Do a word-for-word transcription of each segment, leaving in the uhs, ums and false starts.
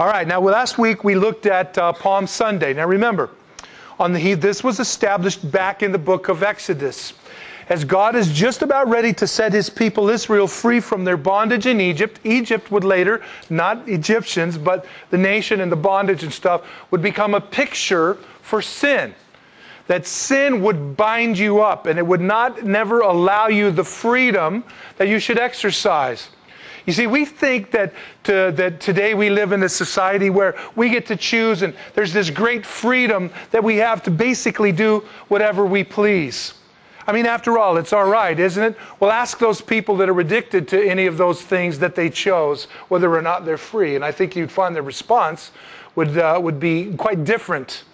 All right, now last week we looked at uh, Palm Sunday. Now remember, on the this was established back in the book of Exodus. As God is just about ready to set his people Israel free from their bondage in Egypt, Egypt would later, not Egyptians, but the nation and the bondage and stuff, would become a picture for sin. That sin would bind you up and it would not never allow you the freedom that you should exercise. You see, we think that, to, that today we live in a society where we get to choose and there's this great freedom that we have to basically do whatever we please. I mean, after all, it's all right, isn't it? Well, ask those people that are addicted to any of those things that they chose, whether or not they're free. And I think you'd find their response would, uh, would be quite different.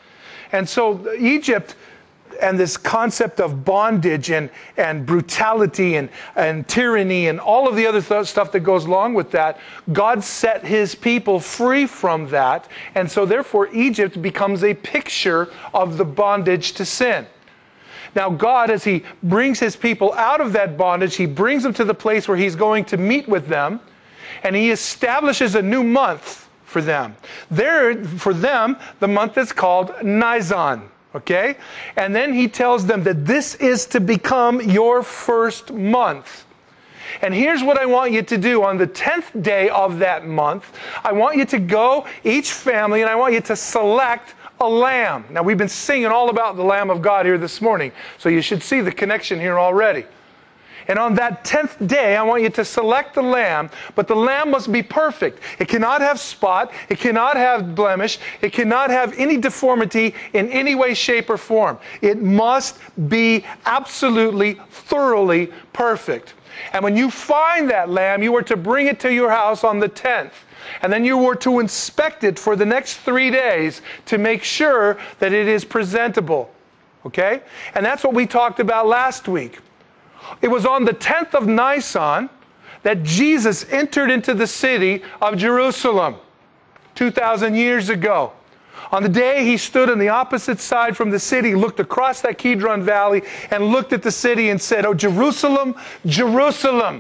And so Egypt and this concept of bondage and, and brutality and, and tyranny and all of the other th- stuff that goes along with that, God set his people free from that. And so therefore Egypt becomes a picture of the bondage to sin. Now God, as he brings his people out of that bondage, he brings them to the place where he's going to meet with them, and he establishes a new month for them. There, for them, the month is called Nisan. Okay? And then he tells them that this is to become your first month. And here's what I want you to do. On the tenth day of that month, I want you to go, each family, and I want you to select a lamb. Now, we've been singing all about the Lamb of God here this morning, so you should see the connection here already. And on that tenth day, I want you to select the lamb, but the lamb must be perfect. It cannot have spot. It cannot have blemish. It cannot have any deformity in any way, shape, or form. It must be absolutely, thoroughly perfect. And when you find that lamb, you are to bring it to your house on the tenth. And then you were to inspect it for the next three days to make sure that it is presentable. Okay? And that's what we talked about last week. It was on the tenth of Nisan that Jesus entered into the city of Jerusalem two thousand years ago. On the day he stood on the opposite side from the city, looked across that Kidron Valley and looked at the city and said, "Oh, Jerusalem, Jerusalem,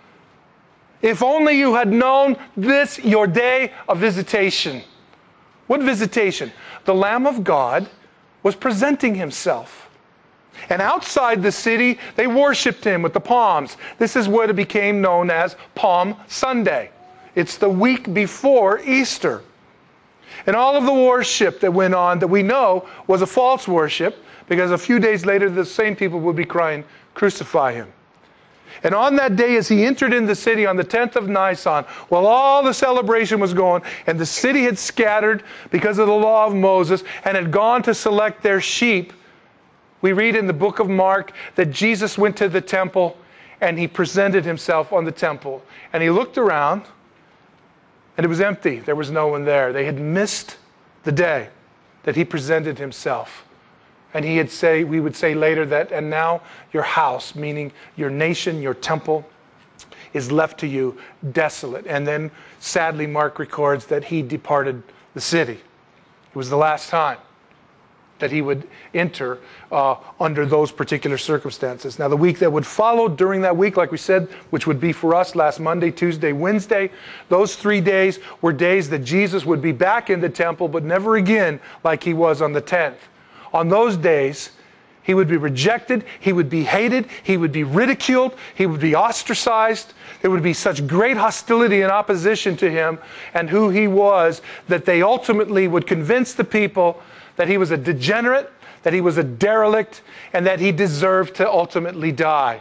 if only you had known this, your day of visitation." What visitation? The Lamb of God was presenting himself. And outside the city, they worshipped him with the palms. This is what it became known as Palm Sunday. It's the week before Easter. And all of the worship that went on that we know was a false worship, because a few days later the same people would be crying, "Crucify him." And on that day, as he entered in the city on the tenth of Nisan, while all the celebration was going, and the city had scattered because of the law of Moses and had gone to select their sheep, we read in the book of Mark that Jesus went to the temple and he presented himself on the temple. And he looked around and it was empty. There was no one there. They had missed the day that he presented himself. And he had say, we would say later that, "And now your house," meaning your nation, your temple, "is left to you desolate." And then sadly Mark records that he departed the city. It was the last time that he would enter uh, under those particular circumstances. Now, the week that would follow, during that week, like we said, which would be for us last Monday, Tuesday, Wednesday, those three days were days that Jesus would be back in the temple, but never again like he was on the tenth. On those days, he would be rejected, he would be hated, he would be ridiculed, he would be ostracized. There would be such great hostility and opposition to him and who he was that they ultimately would convince the people that he was a degenerate, that he was a derelict, and that he deserved to ultimately die.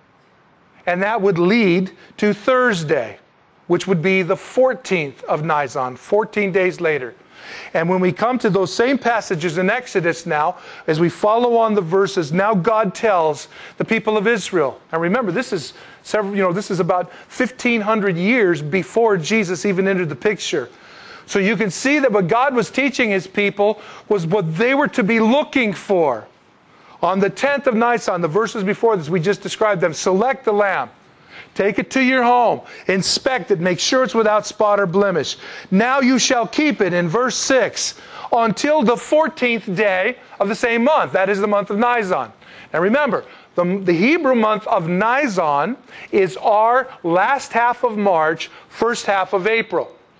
And that would lead to Thursday, which would be the fourteenth of Nisan, fourteen days later. And when we come to those same passages in Exodus now, as we follow on the verses, now God tells the people of Israel. Now remember, this is several, you know, this is about fifteen hundred years before Jesus even entered the picture. So you can see that what God was teaching his people was what they were to be looking for. On the tenth of Nisan, the verses before this, we just described them. Select the lamb. Take it to your home. Inspect it. Make sure it's without spot or blemish. Now you shall keep it, in verse six, until the fourteenth day of the same month. That is the month of Nisan. Now remember, the, the Hebrew month of Nisan is our last half of March, first half of April.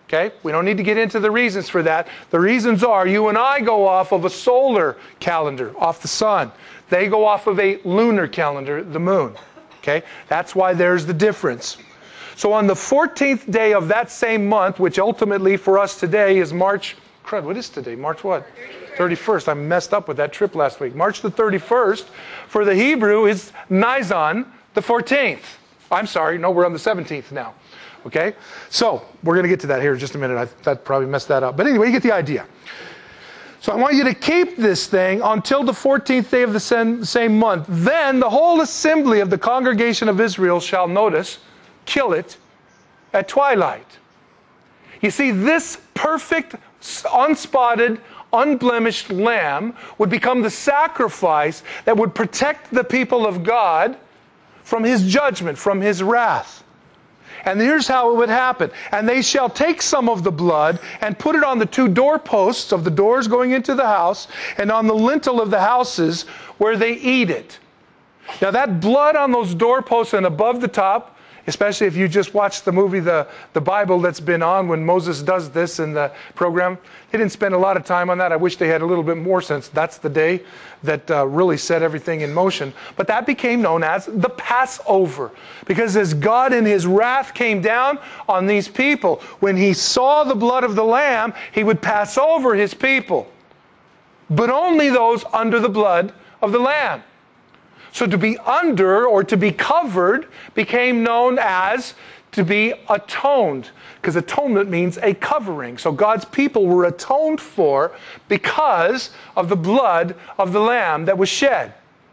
Okay? We don't need to get into the reasons for that. The reasons are you and I go off of a solar calendar, off the sun. They go off of a lunar calendar, the moon. Okay? That's why there's the difference. So on the fourteenth day of that same month, which ultimately for us today is March, crud, what is today? March what? thirty-first. I messed up with that trip last week. March the thirty-first for the Hebrew is Nisan the fourteenth. I'm sorry, no, we're on the seventeenth now. Okay? So, we're going to get to that here in just a minute. I that probably messed that up. But anyway, you get the idea. So I want you to keep this thing until the fourteenth day of the same month. Then the whole assembly of the congregation of Israel shall, notice, kill it at twilight. You see, this perfect, unspotted, unblemished lamb would become the sacrifice that would protect the people of God from his judgment, from his wrath. And here's how it would happen. And they shall take some of the blood and put it on the two doorposts of the doors going into the house and on the lintel of the houses where they eat it. Now that blood on those doorposts and above the top, especially if you just watched the movie, the, the Bible that's been on when Moses does this in the program, they didn't spend a lot of time on that. I wish they had a little bit more, since that's the day that uh, really set everything in motion. But that became known as the Passover. Because as God in his wrath came down on these people, when he saw the blood of the lamb, he would pass over his people. But only those under the blood of the lamb. So to be under or to be covered became known as to be atoned, because atonement means a covering. So God's people were atoned for because of the blood of the lamb that was shed.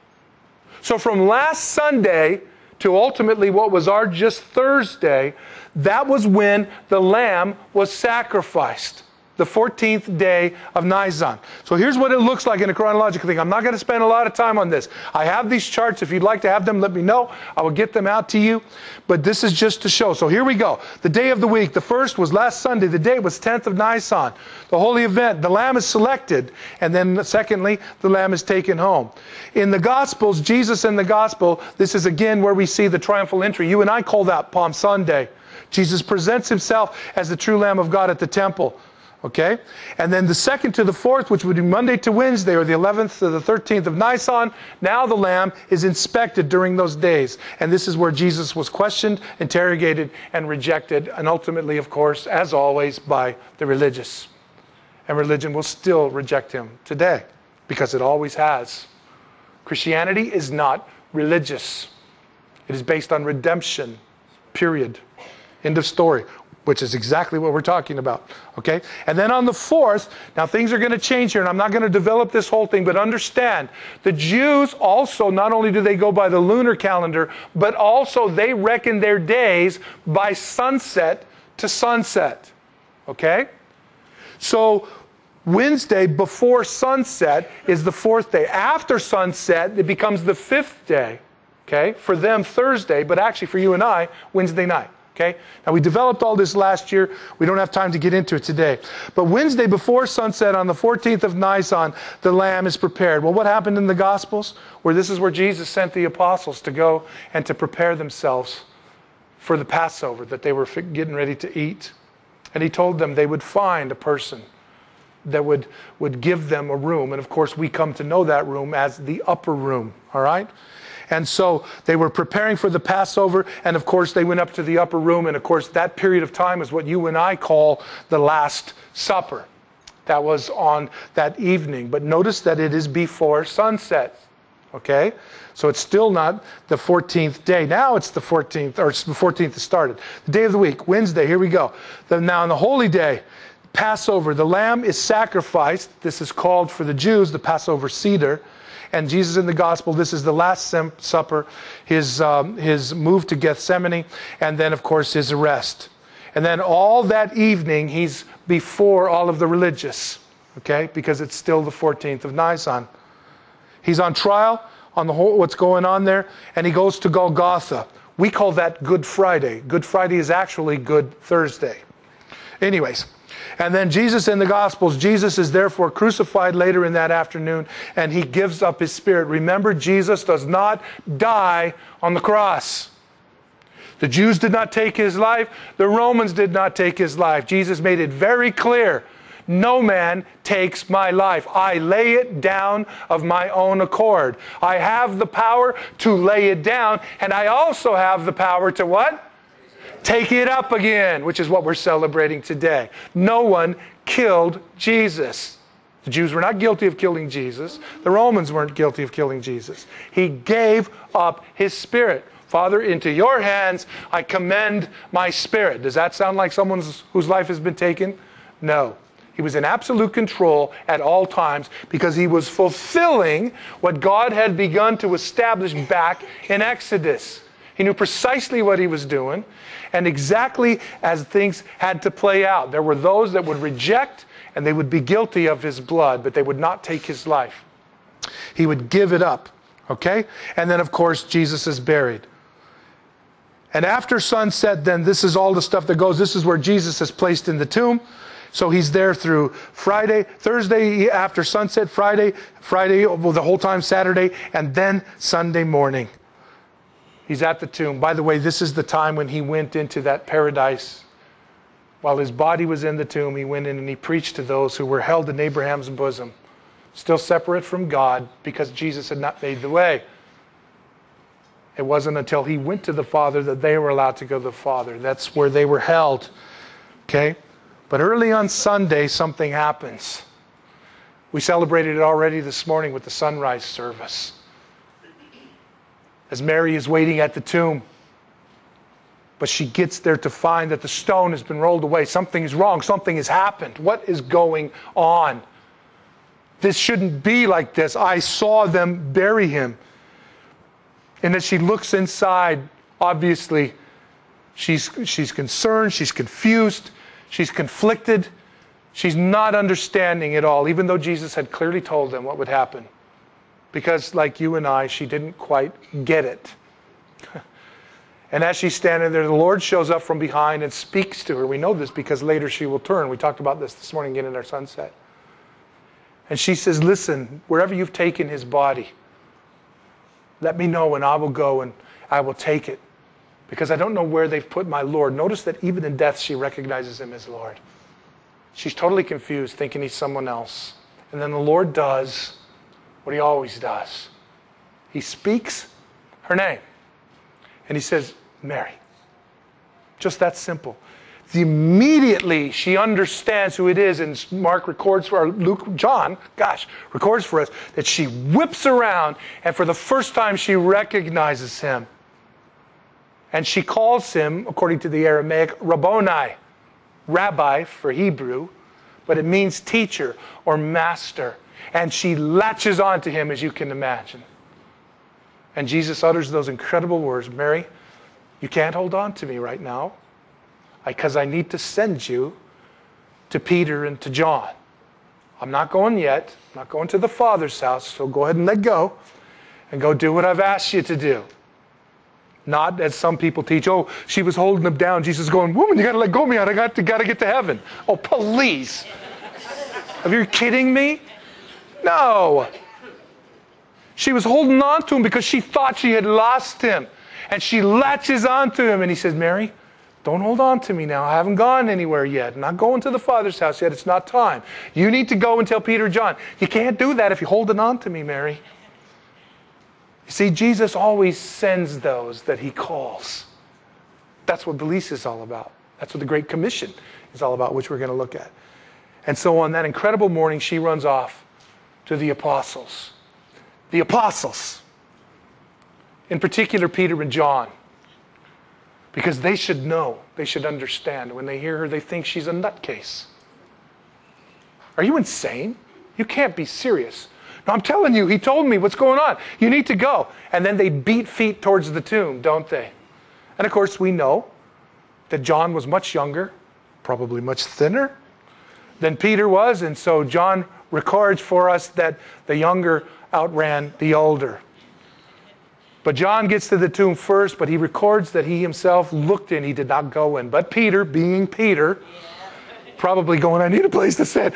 So from last Sunday to ultimately what was our just Thursday, that was when the lamb was sacrificed. The fourteenth day of Nisan. So here's what it looks like in a chronological thing. I'm not going to spend a lot of time on this. I have these charts. If you'd like to have them, let me know. I will get them out to you. But this is just to show. So here we go. The day of the week. The first was last Sunday. The day was tenth of Nisan. The holy event. The lamb is selected. And then secondly, the lamb is taken home. In the Gospels, Jesus in the Gospel, this is again where we see the triumphal entry. You and I call that Palm Sunday. Jesus presents himself as the true Lamb of God at the temple. Okay? And then the second to the fourth, which would be Monday to Wednesday, or the eleventh to the thirteenth of Nisan, now the lamb is inspected during those days. And this is where Jesus was questioned, interrogated, and rejected, and ultimately, of course, as always, by the religious. And religion will still reject him today, because it always has. Christianity is not religious. It is based on redemption, period. End of story. Which is exactly what we're talking about, okay? And then on the fourth, now things are going to change here, and I'm not going to develop this whole thing, but understand, the Jews also, not only do they go by the lunar calendar, but also they reckon their days by sunset to sunset, okay? So Wednesday before sunset is the fourth day. After sunset, it becomes the fifth day, okay? For them, Thursday, but actually for you and I, Wednesday night. Okay? Now we developed all this last year. We don't have time to get into it today. But Wednesday before sunset on the fourteenth of Nisan, the lamb is prepared. Well, what happened in the Gospels? Where this is where Jesus sent the apostles to go and to prepare themselves for the Passover that they were getting ready to eat. And he told them they would find a person that would, would give them a room. And of course, we come to know that room as the upper room. All right? And so they were preparing for the Passover, and of course they went up to the upper room, and of course that period of time is what you and I call the Last Supper. That was on that evening. But notice that it is before sunset. Okay? So it's still not the fourteenth day. Now it's the fourteenth, or it's the fourteenth that started. The day of the week, Wednesday, here we go. The, now on the holy day, Passover, the lamb is sacrificed. This is called for the Jews the Passover Seder. And Jesus in the Gospel, this is the Last Supper, his, um, his move to Gethsemane, and then, of course, his arrest. And then all that evening, he's before all of the religious, okay, because it's still the fourteenth of Nisan. He's on trial on the whole, what's going on there, and he goes to Golgotha. We call that Good Friday. Good Friday is actually Good Thursday. Anyways. And then Jesus in the Gospels, Jesus is therefore crucified later in that afternoon, and he gives up his spirit. Remember, Jesus does not die on the cross. The Jews did not take his life. The Romans did not take his life. Jesus made it very clear. No man takes my life. I lay it down of my own accord. I have the power to lay it down, and I also have the power to what? Take it up again, which is what we're celebrating today. No one killed Jesus. The Jews were not guilty of killing Jesus. The Romans weren't guilty of killing Jesus. He gave up his spirit. Father, into your hands I commend my spirit. Does that sound like someone whose life has been taken? No. He was in absolute control at all times because he was fulfilling what God had begun to establish back in Exodus. He knew precisely what he was doing and exactly as things had to play out. There were those that would reject and they would be guilty of his blood, but they would not take his life. He would give it up, okay? And then, of course, Jesus is buried. And after sunset, then this is all the stuff that goes. This is where Jesus is placed in the tomb. So he's there through Friday, Thursday after sunset, Friday, Friday, well, the whole time Saturday, and then Sunday morning. He's at the tomb. By the way, this is the time when he went into that paradise. While his body was in the tomb, he went in and he preached to those who were held in Abraham's bosom, still separate from God because Jesus had not made the way. It wasn't until he went to the Father that they were allowed to go to the Father. That's where they were held. Okay? But early on Sunday, something happens. We celebrated it already this morning with the sunrise service. As Mary is waiting at the tomb, but she gets there to find that the stone has been rolled away. Something is wrong. Something has happened. What is going on? This shouldn't be like this. I saw them bury him. And as she looks inside, obviously, she's, she's concerned, she's confused, she's conflicted, she's not understanding it all, even though Jesus had clearly told them what would happen. Because, like you and I, she didn't quite get it. And as she's standing there, the Lord shows up from behind and speaks to her. We know this because later she will turn. We talked about this this morning again in our sunset. And she says, listen, wherever you've taken his body, let me know and I will go and I will take it. Because I don't know where they've put my Lord. Notice that even in death, she recognizes him as Lord. She's totally confused, thinking he's someone else. And then the Lord does what he always does. He speaks her name. And he says, Mary. Just that simple. Immediately she understands who it is, and Mark records for, or Luke, John, gosh, records for us that she whips around, and for the first time she recognizes him. And she calls him, according to the Aramaic, Rabboni, rabbi for Hebrew, but it means teacher or master. And she latches onto him, as you can imagine. And Jesus utters those incredible words, Mary, you can't hold on to me right now because I need to send you to Peter and to John. I'm not going yet. I'm not going to the Father's house, so go ahead and let go and go do what I've asked you to do. Not as some people teach, oh, she was holding them down. Jesus is going, woman, you got to let go of me. I got to, got to get to heaven. Oh, please. Are you kidding me? No. She was holding on to him because she thought she had lost him. And she latches onto him and he says, Mary, don't hold on to me now. I haven't gone anywhere yet. I'm not going to the Father's house yet. It's not time. You need to go and tell Peter and John. You can't do that if you're holding on to me, Mary. You see, Jesus always sends those that he calls. That's what the lease is all about. That's what the Great Commission is all about, which we're going to look at. And so on that incredible morning, she runs off to the apostles. The apostles. In particular, Peter and John. Because they should know, they should understand. When they hear her, they think she's a nutcase. Are you insane? You can't be serious. No, I'm telling you, he told me what's going on. You need to go. And then they beat feet towards the tomb, don't they? And of course, we know that John was much younger, probably much thinner than Peter was. And so John records for us that the younger outran the older. But John gets to the tomb first, but he records that he himself looked in. He did not go in. But Peter, being Peter, probably going, I need a place to sit.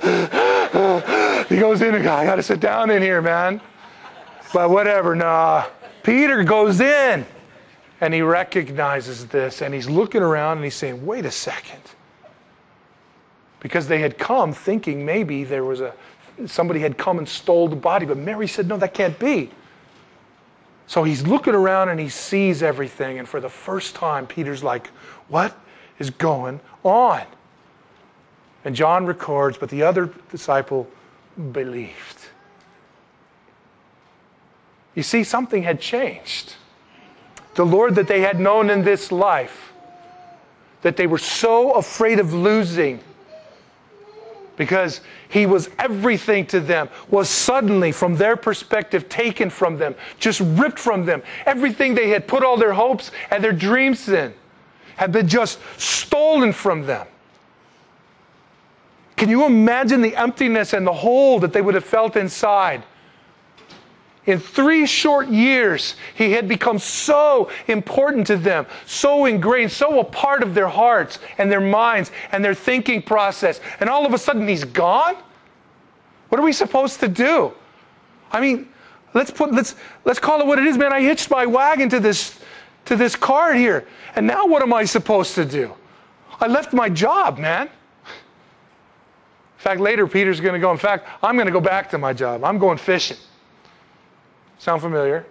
He goes in and goes, I got to sit down in here, man. But whatever, nah. Peter goes in. And he recognizes this, and he's looking around and he's saying, wait a second. Because they had come thinking maybe there was a, somebody had come and stole the body. But Mary said, no, that can't be. So he's looking around and he sees everything. And for the first time, Peter's like, what is going on? And John records, but the other disciple believed. You see, something had changed. The Lord that they had known in this life, that they were so afraid of losing because he was everything to them, was suddenly, from their perspective, taken from them, just ripped from them. Everything they had put all their hopes and their dreams in had been just stolen from them. Can you imagine the emptiness and the hole that they would have felt inside? In three short years, he had become so important to them, so ingrained, so a part of their hearts and their minds and their thinking process. And all of a sudden, he's gone? What are we supposed to do? I mean, let's put let's let's call it what it is, man. I hitched my wagon to this to this cart here, and now what am I supposed to do? I left my job, man. In fact, later Peter's going to go. In fact, I'm going to go back to my job. I'm going fishing. Sound familiar?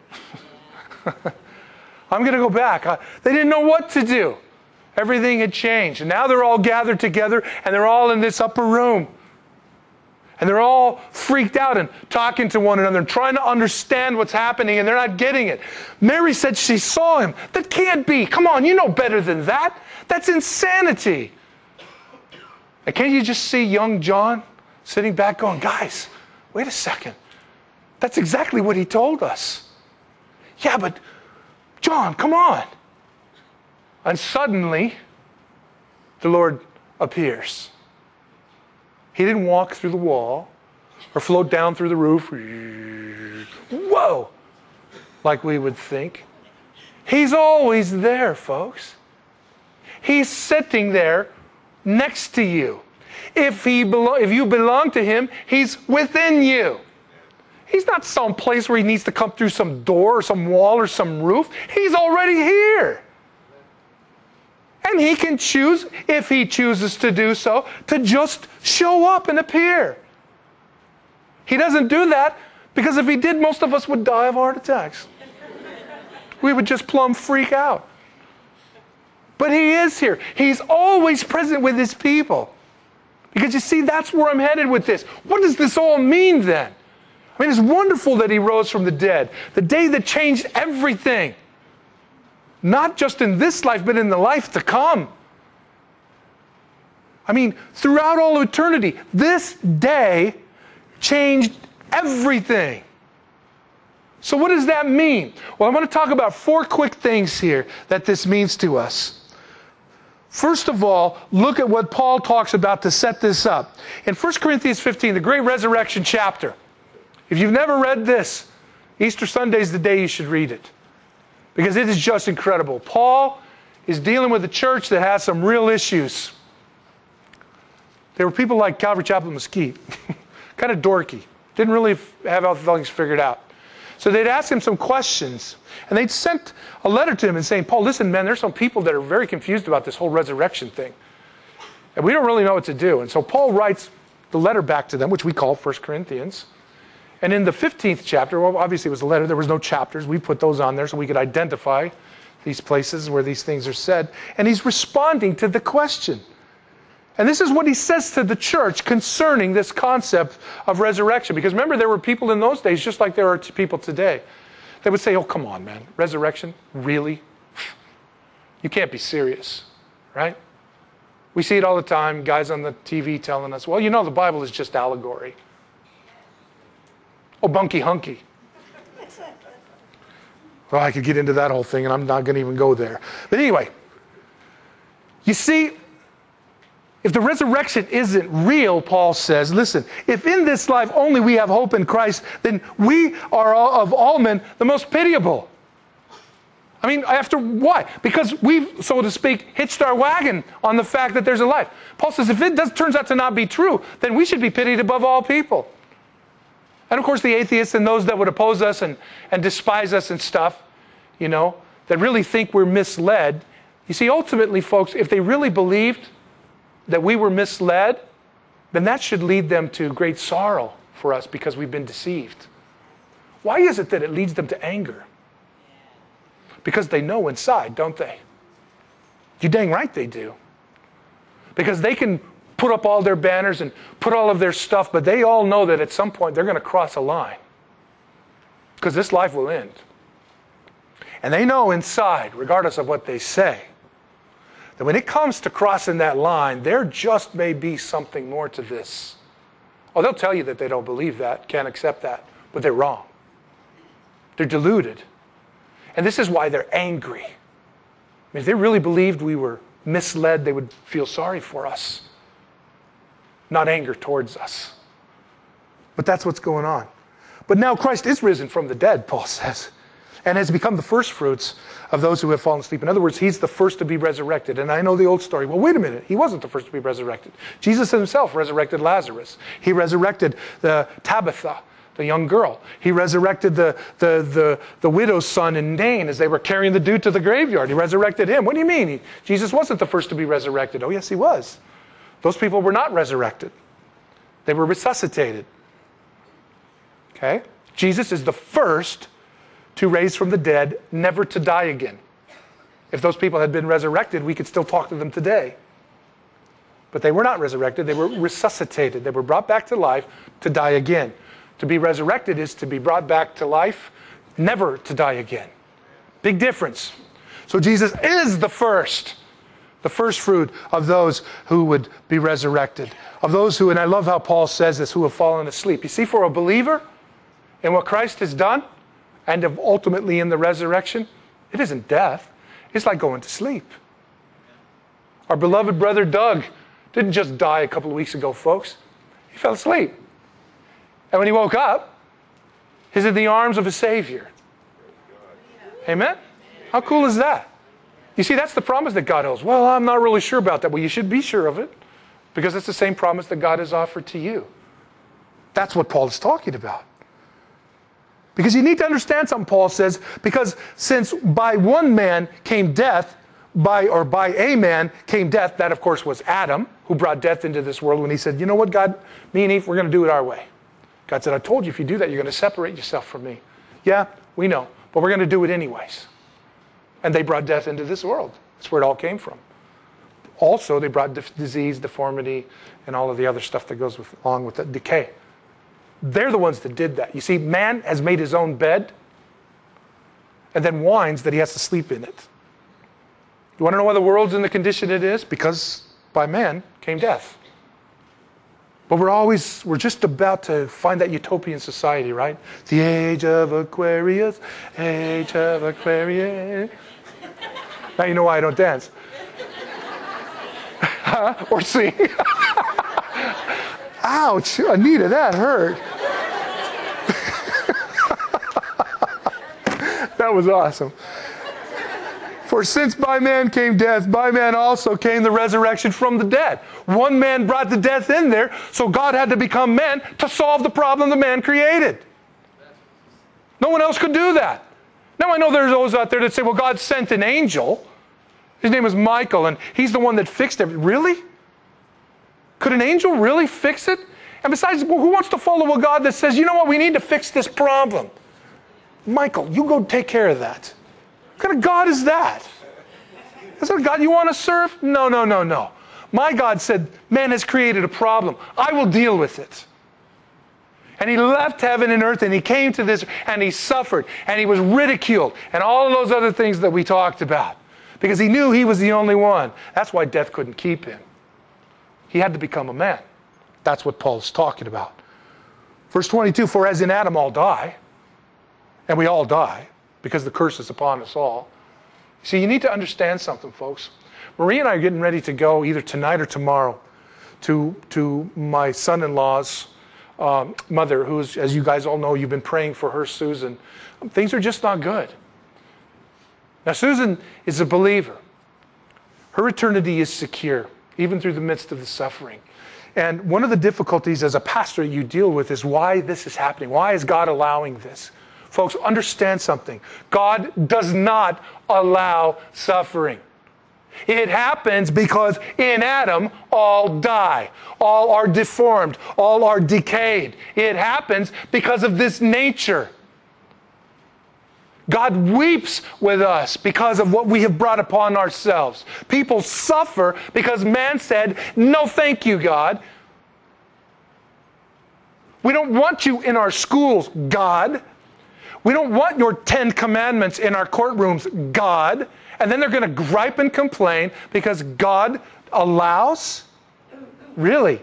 I'm going to go back. Uh, they didn't know what to do. Everything had changed. And now they're all gathered together and they're all in this upper room. And they're all freaked out and talking to one another and trying to understand what's happening, and they're not getting it. Mary said she saw him. That can't be. Come on, you know better than that. That's insanity. And can't you just see young John sitting back going, guys, wait a second. That's exactly what he told us. Yeah, but John, come on. And suddenly, the Lord appears. He didn't walk through the wall or float down through the roof. Whoa! Like we would think. He's always there, folks. He's sitting there next to you. If, he belo- if you belong to him, he's within you. He's not some place where he needs to come through some door or some wall or some roof. He's already here. And he can choose, if he chooses to do so, to just show up and appear. He doesn't do that because if he did, most of us would die of heart attacks. We would just plumb freak out. But he is here. He's always present with his people. Because you see, that's where I'm headed with this. What does this all mean then? I mean, it's wonderful that he rose from the dead. The day that changed everything. Not just in this life, but in the life to come. I mean, throughout all eternity, this day changed everything. So what does that mean? Well, I want to talk about four quick things here that this means to us. First of all, look at what Paul talks about to set this up. In First Corinthians fifteen, the great resurrection chapter. If you've never read this, Easter Sunday is the day you should read it. Because it is just incredible. Paul is dealing with a church that has some real issues. There were people like Calvary Chapel Mesquite. Kind of dorky. Didn't really have all things figured out. So they'd ask him some questions. And they'd sent a letter to him and saying, Paul, listen, man, there's some people that are very confused about this whole resurrection thing. And we don't really know what to do. And so Paul writes the letter back to them, which we call First Corinthians. And in the fifteenth chapter, well, obviously it was a letter. There was no chapters. We put those on there so we could identify these places where these things are said. And he's responding to the question. And this is what he says to the church concerning this concept of resurrection. Because remember, there were people in those days, just like there are people today. They would say, oh, come on, man. Resurrection? Really? You can't be serious, right? We see it all the time. Guys on the T V telling us, well, you know, the Bible is just allegory. Oh, bunky hunky. Well, I could get into that whole thing, and I'm not going to even go there. But anyway, you see, if the resurrection isn't real, Paul says, listen, if in this life only we have hope in Christ, then we are, of all men, the most pitiable. I mean, after why? Because we've, so to speak, hitched our wagon on the fact that there's a life. Paul says, if it does, turns out to not be true, then we should be pitied above all people. And of course, the atheists and those that would oppose us and, and despise us and stuff, you know, that really think we're misled. You see, ultimately, folks, if they really believed that we were misled, then that should lead them to great sorrow for us because we've been deceived. Why is it that it leads them to anger? Because they know inside, don't they? You dang right they do. Because they can put up all their banners and put all of their stuff, but they all know that at some point they're going to cross a line. Because this life will end. And they know inside, regardless of what they say, that when it comes to crossing that line, there just may be something more to this. Oh, they'll tell you that they don't believe that, can't accept that, but they're wrong. They're deluded. And this is why they're angry. I mean, if they really believed we were misled, they would feel sorry for us, not anger towards us. But that's what's going on. But now Christ is risen from the dead, Paul says, and has become the first fruits of those who have fallen asleep. In other words, he's the first to be resurrected. And I know the old story. Well, wait a minute. He wasn't the first to be resurrected. Jesus himself resurrected Lazarus. He resurrected the Tabitha, the young girl. He resurrected the, the, the, the widow's son in Nain as they were carrying the dude to the graveyard. He resurrected him. What do you mean? He, Jesus wasn't the first to be resurrected. Oh, yes, he was. Those people were not resurrected. They were resuscitated. Okay? Jesus is the first to raise from the dead, never to die again. If those people had been resurrected, we could still talk to them today. But they were not resurrected. They were resuscitated. They were brought back to life to die again. To be resurrected is to be brought back to life, never to die again. Big difference. So Jesus is the first, the first fruit of those who would be resurrected. Of those who, and I love how Paul says this, who have fallen asleep. You see, for a believer in what Christ has done, and of ultimately in the resurrection, it isn't death. It's like going to sleep. Our beloved brother Doug didn't just die a couple of weeks ago, folks. He fell asleep. And when he woke up, he's in the arms of a Savior. Amen? How cool is that? You see, that's the promise that God owes. Well, I'm not really sure about that. Well, you should be sure of it, because it's the same promise that God has offered to you. That's what Paul is talking about. Because you need to understand something, Paul says, because since by one man came death, by or by a man came death, that of course was Adam, who brought death into this world when he said, you know what, God, me and Eve, we're going to do it our way. God said, I told you if you do that, you're going to separate yourself from me. Yeah, we know, but we're going to do it anyways. And they brought death into this world. That's where it all came from. Also, they brought disease, deformity, and all of the other stuff that goes with, along with the decay. They're the ones that did that. You see, man has made his own bed and then whines that he has to sleep in it. You want to know why the world's in the condition it is? Because by man came death. But we're always, we're just about to find that utopian society, right? The age of Aquarius, age of Aquarius. Now you know why I don't dance. Or sing. Ouch, Anita, that hurt. That was awesome. For since by man came death, by man also came the resurrection from the dead. One man brought the death in there, so God had to become man to solve the problem the man created. No one else could do that. Now I know there's those out there that say, well, God sent an angel. His name is Michael, and he's the one that fixed everything. Really? Could an angel really fix it? And besides, who wants to follow a God that says, you know what, we need to fix this problem? Michael, you go take care of that. What kind of God is that? Is that a God you want to serve? No, no, no, no. My God said, man has created a problem. I will deal with it. And he left heaven and earth and he came to this and he suffered and he was ridiculed and all of those other things that we talked about because he knew he was the only one. That's why death couldn't keep him. He had to become a man. That's what Paul's talking about. Verse twenty-two, for as in Adam all die, and we all die, because the curse is upon us all. See, you need to understand something, folks. Marie and I are getting ready to go either tonight or tomorrow to, to my son-in-law's um, mother, who's, as you guys all know, you've been praying for her, Susan. Things are just not good. Now, Susan is a believer. Her eternity is secure, even through the midst of the suffering. And one of the difficulties as a pastor you deal with is why this is happening. Why is God allowing this? Folks, understand something. God does not allow suffering. It happens because in Adam, all die. All are deformed. All are decayed. It happens because of this nature. God weeps with us because of what we have brought upon ourselves. People suffer because man said, no thank you, God. We don't want you in our schools, God. We don't want your Ten Commandments in our courtrooms, God. And then they're going to gripe and complain because God allows? Really?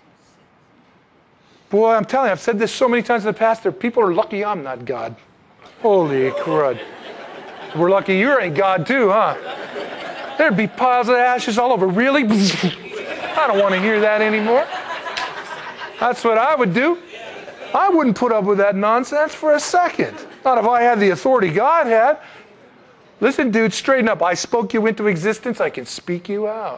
Boy, I'm telling you, I've said this so many times in the past, there people are lucky I'm not God. Holy crud. We're lucky you ain't God too, huh? There'd be piles of ashes all over. Really? I don't want to hear that anymore. That's what I would do. I wouldn't put up with that nonsense for a second. Not if I had the authority God had. Listen, dude, straighten up. I spoke you into existence. I can speak you out.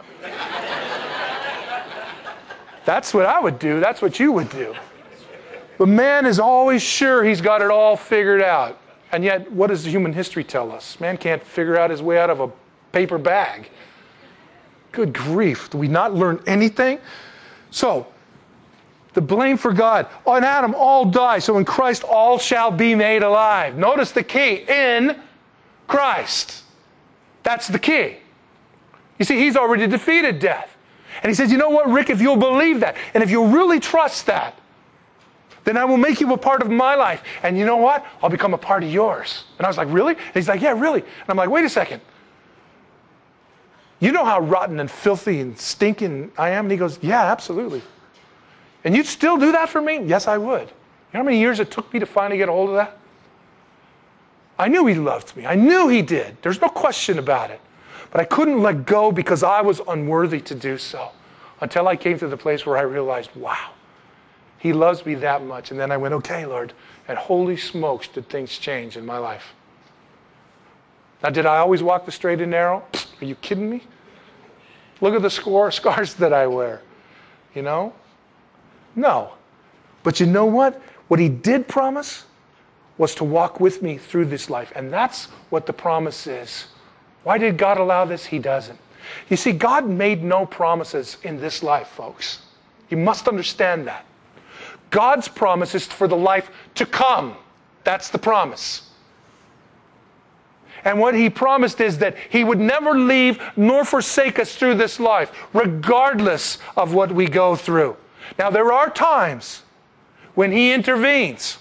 That's what I would do. That's what you would do. But man is always sure he's got it all figured out. And yet, what does human history tell us? Man can't figure out his way out of a paper bag. Good grief. Do we not learn anything? So, the blame for God. On Adam, all die. So in Christ, all shall be made alive. Notice the key. In Christ. That's the key. You see, he's already defeated death. And he says, you know what, Rick, if you'll believe that, and if you'll really trust that, then I will make you a part of my life. And you know what? I'll become a part of yours. And I was like, really? And he's like, yeah, really. And I'm like, wait a second. You know how rotten and filthy and stinking I am? And he goes, yeah, absolutely. And you'd still do that for me? Yes, I would. You know how many years it took me to finally get a hold of that? I knew he loved me. I knew he did. There's no question about it. But I couldn't let go because I was unworthy to do so until I came to the place where I realized, wow, he loves me that much. And then I went, okay, Lord. And holy smokes, did things change in my life. Now, did I always walk the straight and narrow? Are you kidding me? Look at the score, scars that I wear. You know? No. But you know what? What he did promise was to walk with me through this life. And that's what the promise is. Why did God allow this? He doesn't. You see, God made no promises in this life, folks. You must understand that. God's promise is for the life to come. That's the promise. And what he promised is that he would never leave nor forsake us through this life, regardless of what we go through. Now, there are times when he intervenes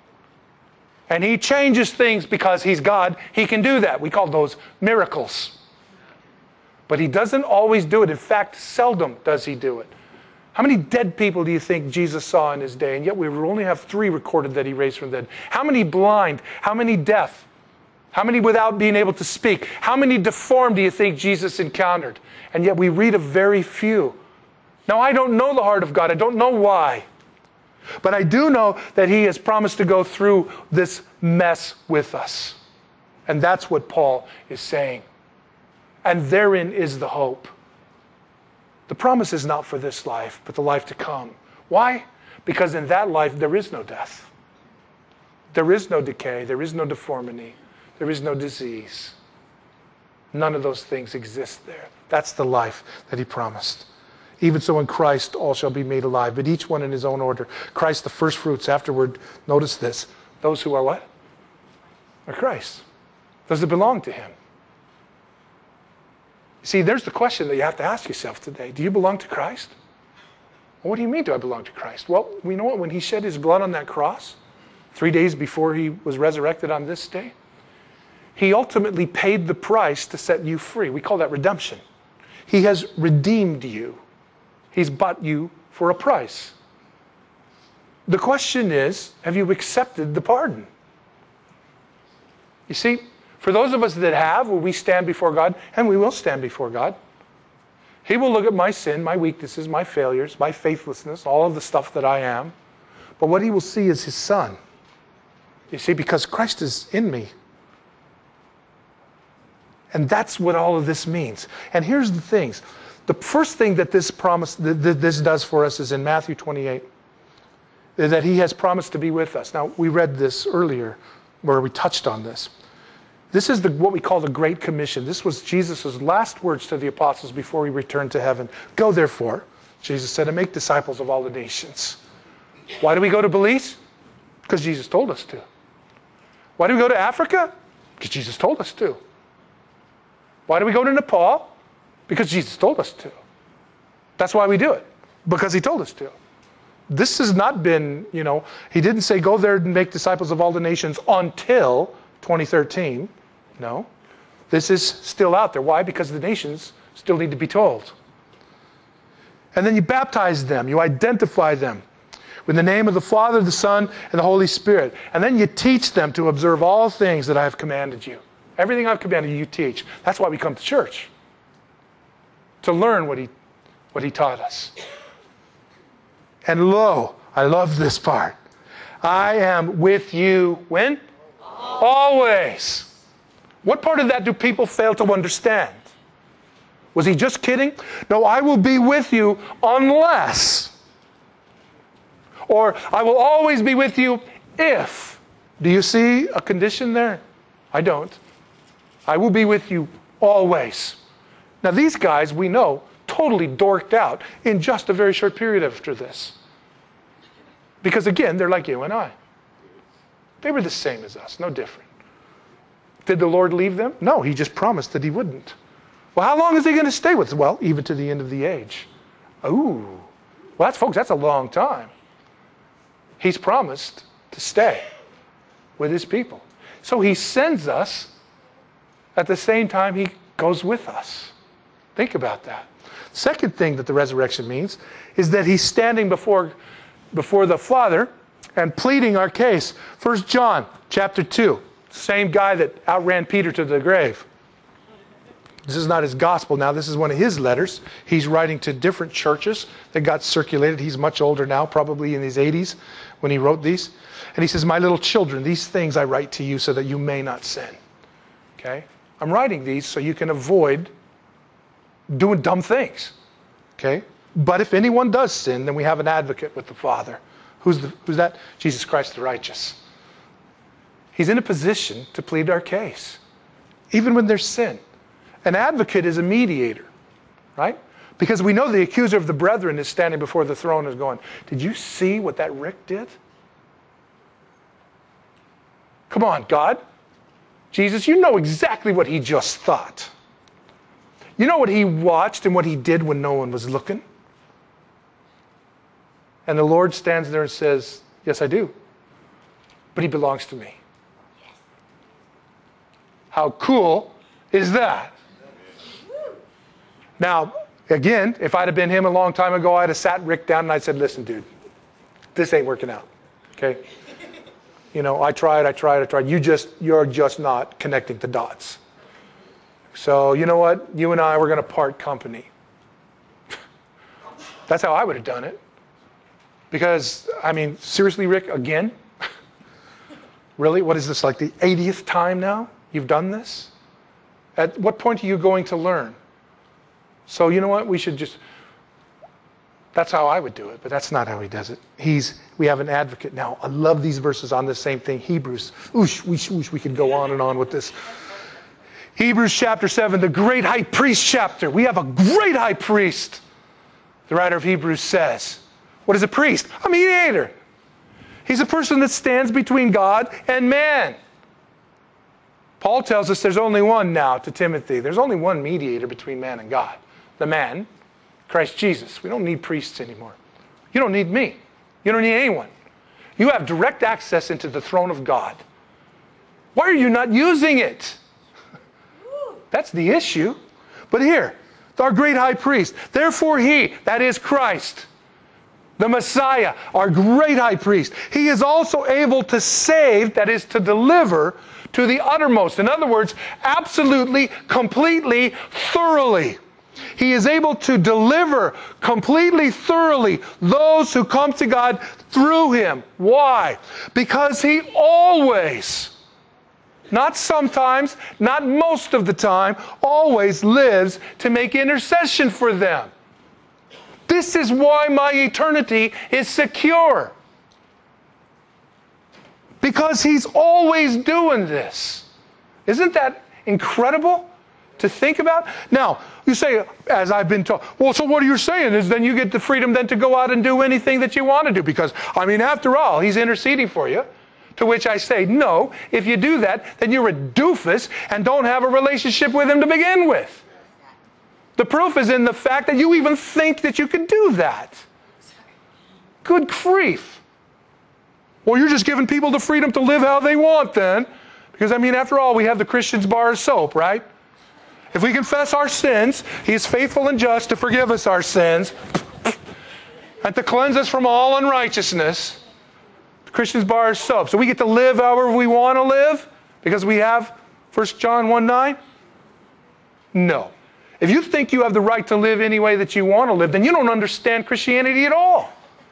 and he changes things because he's God. He can do that. We call those miracles. But he doesn't always do it. In fact, seldom does he do it. How many dead people do you think Jesus saw in his day? And yet we only have three recorded that he raised from the dead. How many blind? How many deaf? How many without being able to speak? How many deformed do you think Jesus encountered? And yet we read of very few. Now, I don't know the heart of God. I don't know why. But I do know that he has promised to go through this mess with us. And that's what Paul is saying. And therein is the hope. The promise is not for this life, but the life to come. Why? Because in that life, there is no death. There is no decay. There is no deformity. There is no disease. None of those things exist there. That's the life that he promised. Even so in Christ all shall be made alive, but each one in his own order. Christ the first fruits, afterward, notice this, those who are what? Are Christ. Those that belong to him. See, there's the question that you have to ask yourself today. Do you belong to Christ? Well, what do you mean, do I belong to Christ? Well, we know what, when he shed his blood on that cross, three days before he was resurrected on this day, he ultimately paid the price to set you free. We call that redemption. He has redeemed you. He's bought you for a price. The question is, have you accepted the pardon? You see, for those of us that have, will we stand before God? And we will stand before God. He will look at my sin, my weaknesses, my failures, my faithlessness, all of the stuff that I am. But what he will see is his Son. You see, because Christ is in me. And that's what all of this means. And here's the things. The first thing that this promise, that this does for us is in Matthew twenty-eight. That he has promised to be with us. Now, we read this earlier. where we touched on this. This is the, what we call the Great Commission. This was Jesus' last words to the apostles before he returned to heaven. Go therefore, Jesus said, and make disciples of all the nations. Why do we go to Belize? Because Jesus told us to. Why do we go to Africa? Because Jesus told us to. Why do we go to Nepal? Because Jesus told us to. That's why we do it. Because he told us to. This has not been, you know, he didn't say go there and make disciples of all the nations until twenty thirteen. No. This is still out there. Why? Because the nations still need to be told. And then you baptize them. You identify them with the name of the Father, the Son, and the Holy Spirit. And then you teach them to observe all things that I have commanded you. Everything I've commanded you, you teach. That's why we come to church. To learn what he, what he taught us. And lo, I love this part. I am with you when? Always. What part of that do people fail to understand? Was he just kidding? No, I will be with you unless. Or I will always be with you if. Do you see a condition there? I don't. I will be with you always. Now these guys, we know, totally dorked out in just a very short period after this. Because again, they're like you and I. They were the same as us, no different. Did the Lord leave them? No, he just promised that he wouldn't. Well, how long is he going to stay with us? Well, even to the end of the age. Ooh. Well, that's, folks, that's a long time. He's promised to stay with his people. So he sends us at the same time he goes with us. Think about that. Second thing that the resurrection means is that he's standing before, before the Father and pleading our case. First John chapter two. Same guy that outran Peter to the grave. This is not his gospel now. This is one of his letters. He's writing to different churches that got circulated. He's much older now, probably in his eighties when he wrote these. And he says, my little children, these things I write to you so that you may not sin. Okay? I'm writing these so you can avoid doing dumb things. Okay? But if anyone does sin, then we have an advocate with the Father. Who's, the, who's that? Jesus Christ the righteous. He's in a position to plead our case, even when there's sin. An advocate is a mediator, right? Because we know the accuser of the brethren is standing before the throne and is going, did you see what that Rick did? Come on, God. Jesus, you know exactly what he just thought. You know what he watched and what he did when no one was looking? And the Lord stands there and says, yes, I do. But he belongs to me. How cool is that? Now, again, if I'd have been him a long time ago, I'd have sat Rick down and I'd said, listen, dude, this ain't working out. Okay? You know, I tried, I tried, I tried. You just, you're just not connecting the dots. So, you know what? You and I, we're going to part company. That's how I would have done it. Because, I mean, seriously, Rick, again? Really? What is this, like the eightieth time now you've done this? At what point are you going to learn? So, you know what? We should just... That's how I would do it, but that's not how he does it. He's, we have an advocate. Now, I love these verses on the same thing. Hebrews. Oosh, we wish we could go on and on with this. Hebrews chapter seven, the great high priest chapter. We have a great high priest. The writer of Hebrews says, what is a priest? A mediator. He's a person that stands between God and man. Paul tells us there's only one now to Timothy. There's only one mediator between man and God. The man, Christ Jesus. We don't need priests anymore. You don't need me. You don't need anyone. You have direct access into the throne of God. Why are you not using it? That's the issue. But here, our great high priest. Therefore he, that is Christ, the Messiah, our great high priest, he is also able to save, that is to deliver, to the uttermost. In other words, absolutely, completely, thoroughly. He is able to deliver completely, thoroughly those who come to God through him. Why? Because he always, not sometimes, not most of the time, always lives to make intercession for them. This is why my eternity is secure. Because he's always doing this. Isn't that incredible to think about? Now, you say, as I've been taught, well, so what you're saying is then you get the freedom then to go out and do anything that you want to do. Because, I mean, after all, he's interceding for you. To which I say, no, if you do that, then you're a doofus and don't have a relationship with him to begin with. The proof is in the fact that you even think that you can do that. Good grief. Well, you're just giving people the freedom to live how they want then. Because, I mean, after all, we have the Christian's bar of soap, right? If we confess our sins, he is faithful and just to forgive us our sins and to cleanse us from all unrighteousness. The Christian's bar of soap. So we get to live however we want to live because we have First John one nine? No. If you think you have the right to live any way that you want to live, then you don't understand Christianity at all.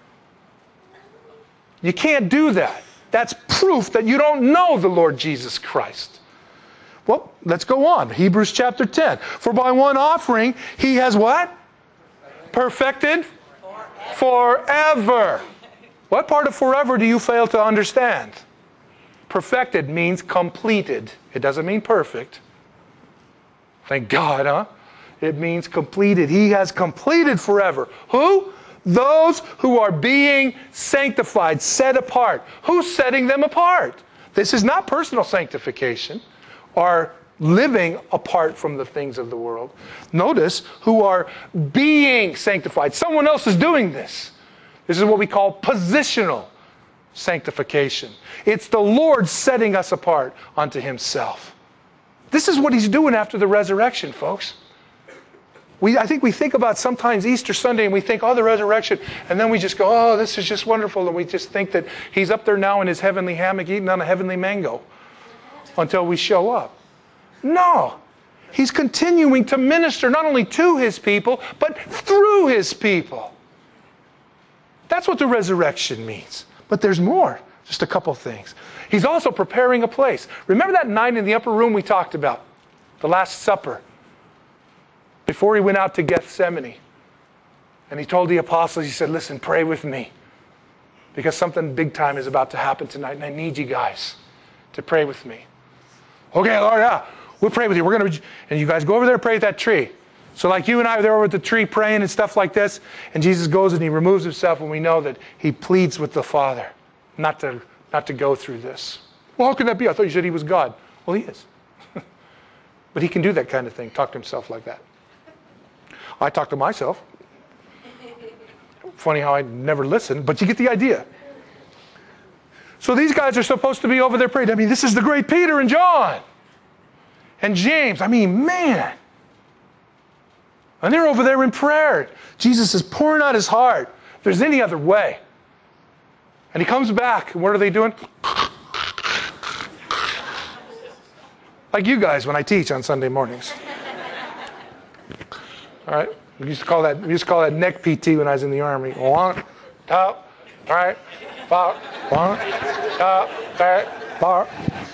You can't do that. That's proof that you don't know the Lord Jesus Christ. Well, let's go on. Hebrews chapter ten. For by one offering, he has what? Perfected forever. What part of forever do you fail to understand? Perfected means completed. It doesn't mean perfect. Thank God, huh? It means completed. He has completed forever. Who? Those who are being sanctified, set apart. Who's setting them apart? This is not personal sanctification or living apart from the things of the world. Notice, who are being sanctified. Someone else is doing this. This is what we call positional sanctification. It's the Lord setting us apart unto himself. This is what he's doing after the resurrection, folks. We, I think we think about sometimes Easter Sunday and we think, oh, the resurrection. And then we just go, oh, this is just wonderful. And we just think that he's up there now in his heavenly hammock eating on a heavenly mango until we show up. No. He's continuing to minister not only to his people, but through his people. That's what the resurrection means. But there's more. Just a couple things. He's also preparing a place. Remember that night in the upper room we talked about? The Last Supper. Before he went out to Gethsemane. And he told the apostles, he said, listen, pray with me. Because something big time is about to happen tonight. And I need you guys to pray with me. Okay, Lord, yeah. We'll pray with you. We're going to, and you guys go over there and pray at that tree. So like you and I are there over at the tree praying and stuff like this. And Jesus goes and he removes himself. And we know that he pleads with the Father not to, not to go through this. Well, how can that be? I thought you said he was God. Well, he is. But he can do that kind of thing. Talk to himself like that. I talk to myself. Funny how I never listen, but you get the idea. So these guys are supposed to be over there praying. I mean, this is the great Peter and John. And James. I mean, man. And they're over there in prayer. Jesus is pouring out his heart. If there's any other way. And he comes back. And what are they doing? Like you guys when I teach on Sunday mornings. All right, we used to call that we used to call that neck P T when I was in the army. One, top, right, bar, one, top, right, bar.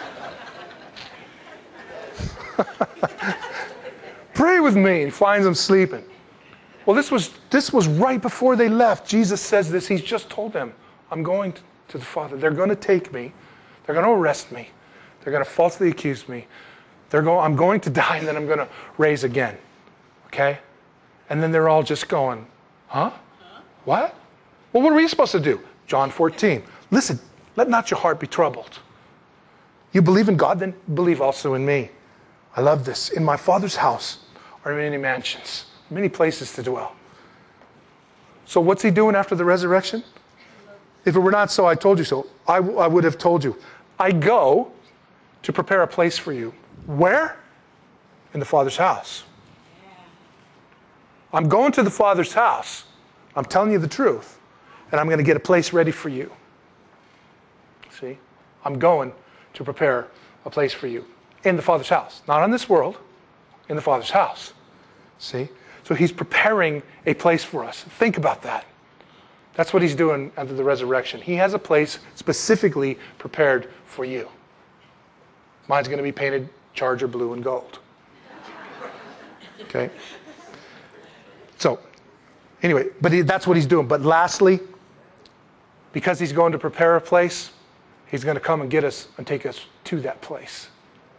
Pray with me. He finds them sleeping. Well, this was this was right before they left. Jesus says this. He's just told them, "I'm going to the Father. They're going to take me. They're going to arrest me. They're going to falsely accuse me. They're going. I'm going to die, and then I'm going to raise again." Okay. And then they're all just going, huh? huh? What? Well, what are we supposed to do? John fourteen. Listen, let not your heart be troubled. You believe in God, then believe also in me. I love this. In my Father's house are many mansions, many places to dwell. So what's he doing after the resurrection? If it were not so, I told you so. I, I would have told you. I go to prepare a place for you. Where? In the Father's house. I'm going to the Father's house. I'm telling you the truth. And I'm going to get a place ready for you. See? I'm going to prepare a place for you. In the Father's house. Not on this world. In the Father's house. See? So he's preparing a place for us. Think about that. That's what he's doing after the resurrection. He has a place specifically prepared for you. Mine's going to be painted Charger blue and gold. Okay? So, anyway, but he, that's what he's doing. But lastly, because he's going to prepare a place, He's going to come and get us and take us to that place.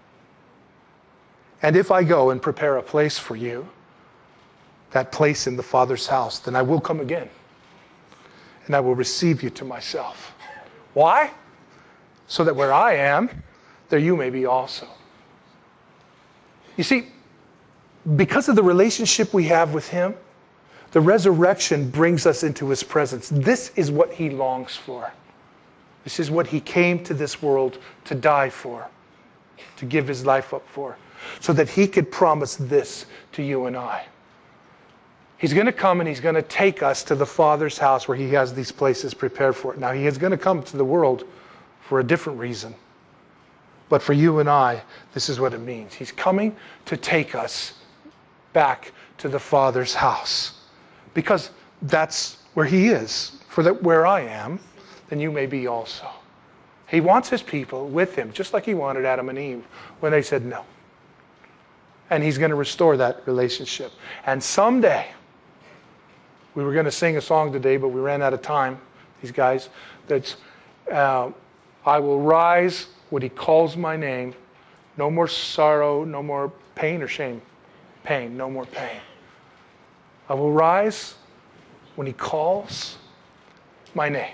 And if I go and prepare a place for you, that place in the Father's house, then I will come again. And I will receive you to myself. Why? So that where I am, there you may be also. You see, because of the relationship we have with him, the resurrection brings us into his presence. This is what he longs for. This is what he came to this world to die for, to give his life up for, so that he could promise this to you and I. He's going to come and he's going to take us to the Father's house where he has these places prepared for it. Now, he is going to come to the world for a different reason. But for you and I, this is what it means. He's coming to take us back to the Father's house. Because that's where he is. For that where I am, then you may be also. He wants his people with him, just like he wanted Adam and Eve when they said no. And he's going to restore that relationship. And someday, we were going to sing a song today, but we ran out of time, these guys, that's, uh, I will rise when he calls my name. No more sorrow, no more pain or shame. Pain, no more pain. I will rise when he calls my name.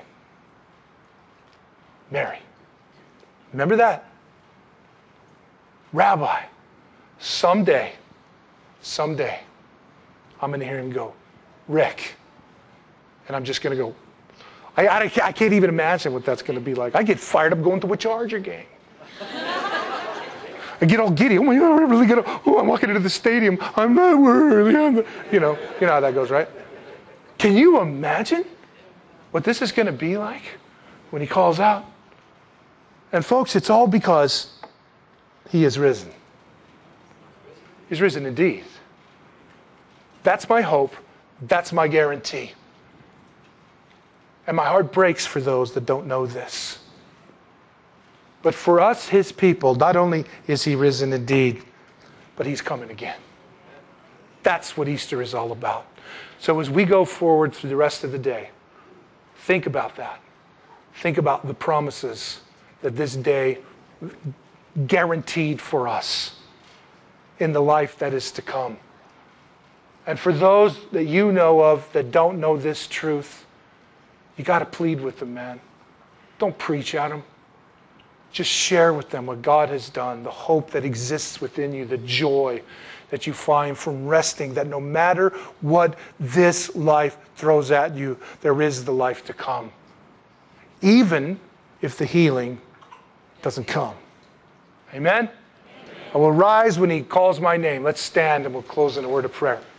Mary. Remember that? Rabbi, someday, someday, I'm going to hear him go, Rick. And I'm just going to go, I, I, I can't even imagine what that's going to be like. I get fired up going to a Charger game. I get all giddy. Oh my God, I'm really gonna, oh, I'm walking into the stadium. I'm not worthy. I'm not, you know, you know how that goes, right? Can you imagine what this is going to be like when he calls out? And folks, it's all because he is risen. He's risen indeed. That's my hope. That's my guarantee. And my heart breaks for those that don't know this. But for us, his people, not only is he risen indeed, but he's coming again. That's what Easter is all about. So as we go forward through the rest of the day, think about that. Think about the promises that this day guaranteed for us in the life that is to come. And for those that you know of that don't know this truth, you got to plead with them, man. Don't preach at them. Just share with them what God has done, the hope that exists within you, the joy that you find from resting, that no matter what this life throws at you, there is the life to come. Even if the healing doesn't come. Amen? I will rise when he calls my name. Let's stand and we'll close in a word of prayer.